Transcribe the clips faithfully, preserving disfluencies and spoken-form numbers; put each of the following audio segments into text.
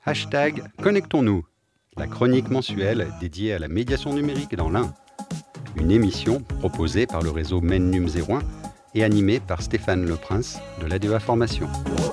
Hashtag Connectons-nous, la chronique mensuelle dédiée à la médiation numérique dans l'Ain. Une émission proposée par le réseau MENNUM zéro un et animée par Stéphane Leprince de l'A D E A Formation.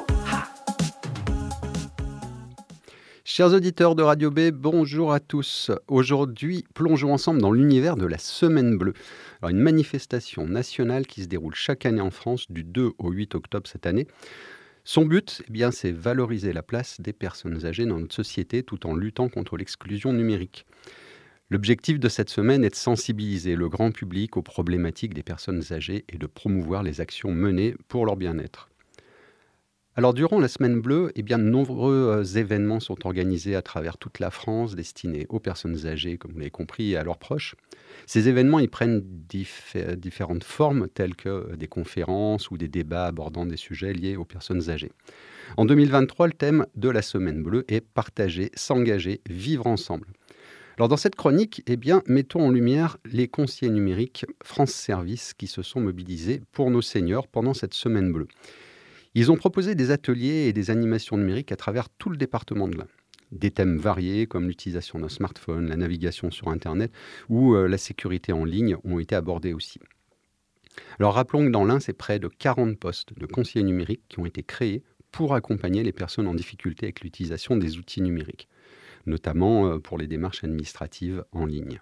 Chers auditeurs de Radio B, bonjour à tous. Aujourd'hui, plongeons ensemble dans l'univers de la Semaine Bleue. Alors, une manifestation nationale qui se déroule chaque année en France du deux au huit octobre cette année. Son but, eh bien, c'est valoriser la place des personnes âgées dans notre société tout en luttant contre l'exclusion numérique. L'objectif de cette semaine est de sensibiliser le grand public aux problématiques des personnes âgées et de promouvoir les actions menées pour leur bien-être. Alors, durant la Semaine Bleue, eh bien, de nombreux euh, événements sont organisés à travers toute la France, destinés aux personnes âgées, comme vous l'avez compris, et à leurs proches. Ces événements, ils prennent diffé- différentes formes, telles que des conférences ou des débats abordant des sujets liés aux personnes âgées. En deux mille vingt-trois, le thème de la Semaine Bleue est « Partager, s'engager, vivre ensemble ». Alors, dans cette chronique, eh bien, mettons en lumière les conseillers numériques France Service qui se sont mobilisés pour nos seniors pendant cette Semaine Bleue. Ils ont proposé des ateliers et des animations numériques à travers tout le département de l'Ain. Des thèmes variés comme l'utilisation d'un smartphone, la navigation sur Internet ou euh, la sécurité en ligne ont été abordés aussi. Alors rappelons que dans l'Ain, c'est près de quarante postes de conseillers numériques qui ont été créés pour accompagner les personnes en difficulté avec l'utilisation des outils numériques, notamment euh, pour les démarches administratives en ligne.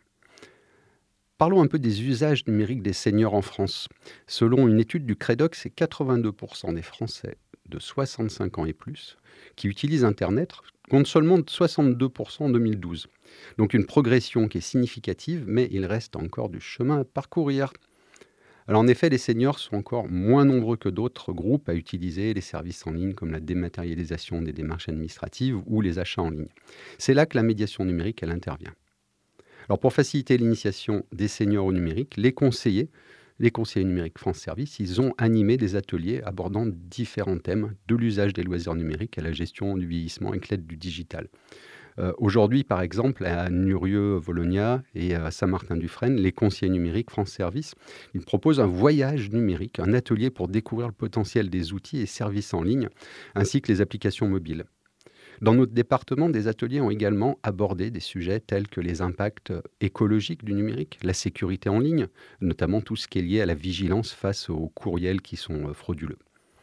Parlons un peu des usages numériques des seniors en France. Selon une étude du Credoc, c'est quatre-vingt-deux pour cent des Français de soixante-cinq ans et plus qui utilisent Internet, contre seulement soixante-deux pour cent en deux mille douze. Donc une progression qui est significative, mais il reste encore du chemin à parcourir. Alors en effet, les seniors sont encore moins nombreux que d'autres groupes à utiliser les services en ligne comme la dématérialisation des démarches administratives ou les achats en ligne. C'est là que la médiation numérique, elle intervient. Alors pour faciliter l'initiation des seniors au numérique, les conseillers, les conseillers numériques France Service, ils ont animé des ateliers abordant différents thèmes, de l'usage des loisirs numériques à la gestion du vieillissement avec l'aide du digital. Euh, aujourd'hui, par exemple, à Nurieux-Vologna et à Saint-Martin-du-Frêne, les conseillers numériques France Service, ils proposent un voyage numérique, un atelier pour découvrir le potentiel des outils et services en ligne, ainsi que les applications mobiles. Dans notre département, des ateliers ont également abordé des sujets tels que les impacts écologiques du numérique, la sécurité en ligne, notamment tout ce qui est lié à la vigilance face aux courriels qui sont frauduleux.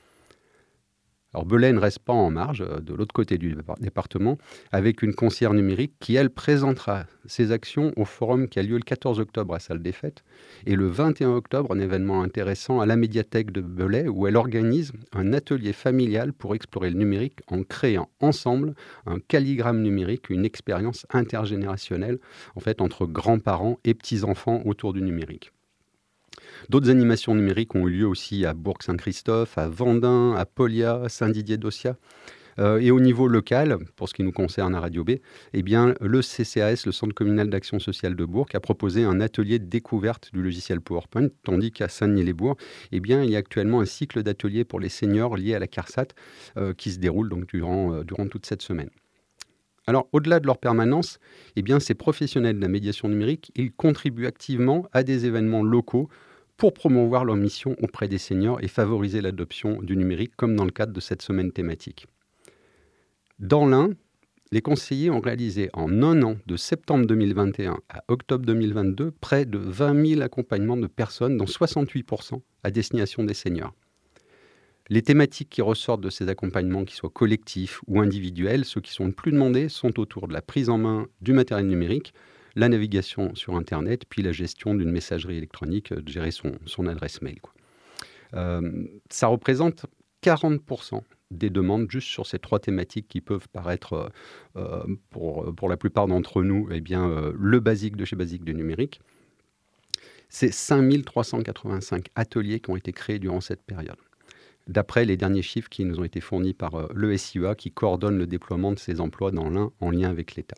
Alors Belay ne reste pas en marge, de l'autre côté du département, avec une conseillère numérique qui, elle, présentera ses actions au forum qui a lieu le quatorze octobre à Salle des Fêtes et le vingt et un octobre, un événement intéressant à la médiathèque de Belay où elle organise un atelier familial pour explorer le numérique en créant ensemble un calligramme numérique, une expérience intergénérationnelle en fait entre grands-parents et petits-enfants autour du numérique. D'autres animations numériques ont eu lieu aussi à Bourg-Saint-Christophe, à Vendin, à Polia, à Saint-Didier-d'Ossia. Euh, et au niveau local, pour ce qui nous concerne à Radio B, eh bien, le C C A S, le Centre communal d'action sociale de Bourg, a proposé un atelier de découverte du logiciel PowerPoint, tandis qu'à Saint-Denis-les-Bourgs, eh bien, il y a actuellement un cycle d'ateliers pour les seniors liés à la CARSAT euh, qui se déroule donc durant, euh, durant toute cette semaine. Alors, au-delà de leur permanence, eh bien, ces professionnels de la médiation numérique, ils contribuent activement à des événements locaux pour promouvoir leur mission auprès des seniors et favoriser l'adoption du numérique, comme dans le cadre de cette semaine thématique. Dans l'Ain, les conseillers ont réalisé en un an, de septembre deux mille vingt et un à octobre deux mille vingt-deux, près de vingt mille accompagnements de personnes, dont soixante-huit pour cent à destination des seniors. Les thématiques qui ressortent de ces accompagnements, qu'ils soient collectifs ou individuels, ceux qui sont le plus demandés sont autour de la prise en main du matériel numérique, la navigation sur Internet, puis la gestion d'une messagerie électronique, de gérer son, son adresse mail, quoi. Euh, ça représente quarante pour cent des demandes juste sur ces trois thématiques qui peuvent paraître, euh, pour, pour la plupart d'entre nous, eh bien, euh, le basique de chez basique du numérique. C'est cinq mille trois cent quatre-vingt-cinq ateliers qui ont été créés durant cette période, d'après les derniers chiffres qui nous ont été fournis par euh, l'E S I E A qui coordonne le déploiement de ces emplois dans l'Ain en lien avec l'État.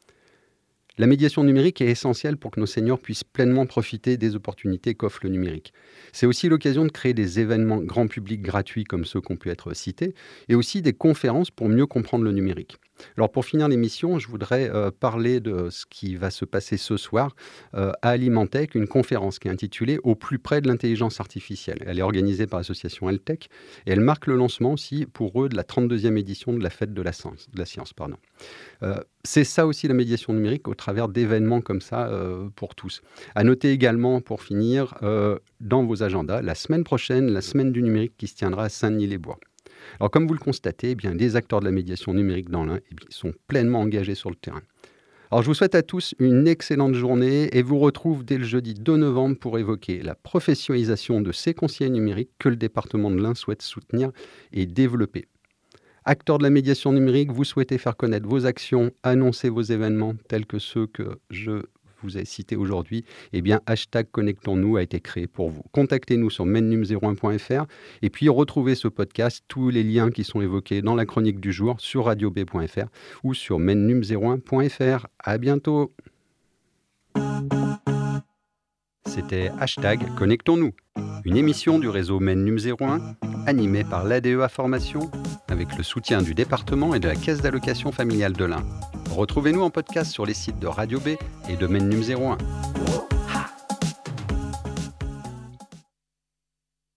La médiation numérique est essentielle pour que nos seniors puissent pleinement profiter des opportunités qu'offre le numérique. C'est aussi l'occasion de créer des événements grand public gratuits comme ceux qui ont pu être cités, et aussi des conférences pour mieux comprendre le numérique. Alors pour finir l'émission, je voudrais euh, parler de ce qui va se passer ce soir euh, à Alimentech, une conférence qui est intitulée Au plus près de l'intelligence artificielle. Elle est organisée par l'association Altech et elle marque le lancement aussi pour eux de la trente-deuxième édition de la fête de la science. De la science pardon. Euh, c'est ça aussi la médiation numérique au travers d'événements comme ça euh, pour tous. À noter également pour finir euh, dans vos agendas la semaine prochaine, la semaine du numérique qui se tiendra à Saint-Denis-les-Bois. Alors, comme vous le constatez, eh bien, les acteurs de la médiation numérique dans l'Ain eh bien, sont pleinement engagés sur le terrain. Alors, je vous souhaite à tous une excellente journée et vous retrouve dès le jeudi deux novembre pour évoquer la professionnalisation de ces conseillers numériques que le département de l'Ain souhaite soutenir et développer. Acteurs de la médiation numérique, vous souhaitez faire connaître vos actions, annoncer vos événements tels que ceux que je vous ai cités aujourd'hui, eh bien, hashtag Connectons-nous a été créé pour vous. Contactez-nous sur mennum zéro un point f r et puis retrouvez ce podcast, tous les liens qui sont évoqués dans la chronique du jour sur radio b point f r ou sur mennum zéro un point f r. À bientôt. C'était hashtag Connectons-nous, une émission du réseau Mennum zéro un, animée par l'A D E A Formation, avec le soutien du département et de la Caisse d'allocation familiale de l'Ain. Retrouvez-nous en podcast sur les sites de Radio B et de Mennum zéro un.